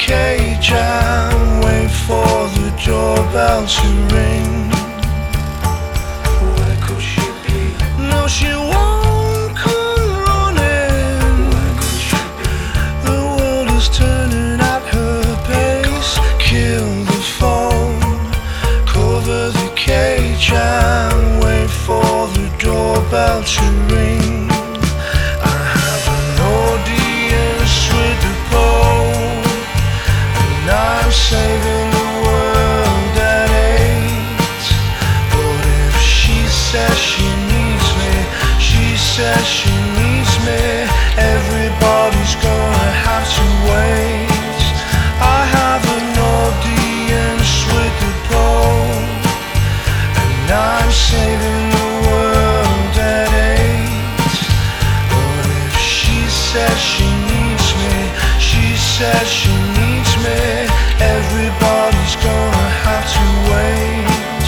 cage and wait for the doorbell to ring. Where could she be? No, she won't come running. Where could she be? The world is turning at her pace. Kill the phone, cover the cage and wait for the doorbell to ring. I have an audience with the Pope, and I'm saving the world at 8. But if she says she needs me, she says she needs me, everybody's gonna have to wait. I have an audience with the Pope, and I'm saving the world at 8. But if she says she needs me, she says she needs me, everybody's gonna have to wait.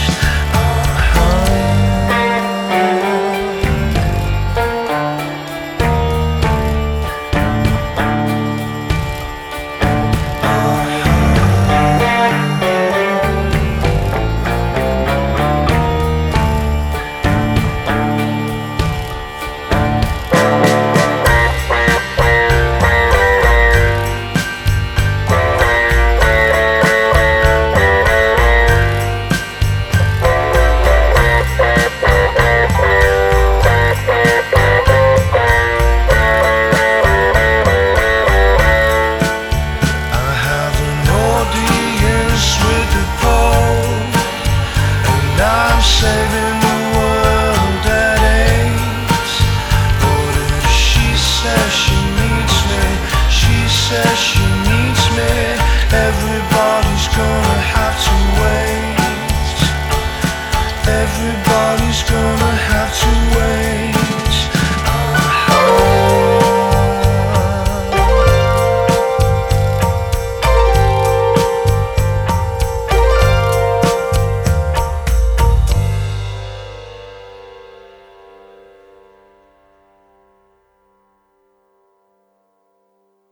Saving the world at 8. But if she says she needs me, she says she needs me, everybody's gonna have to wait. Everybody's gonna have to wait.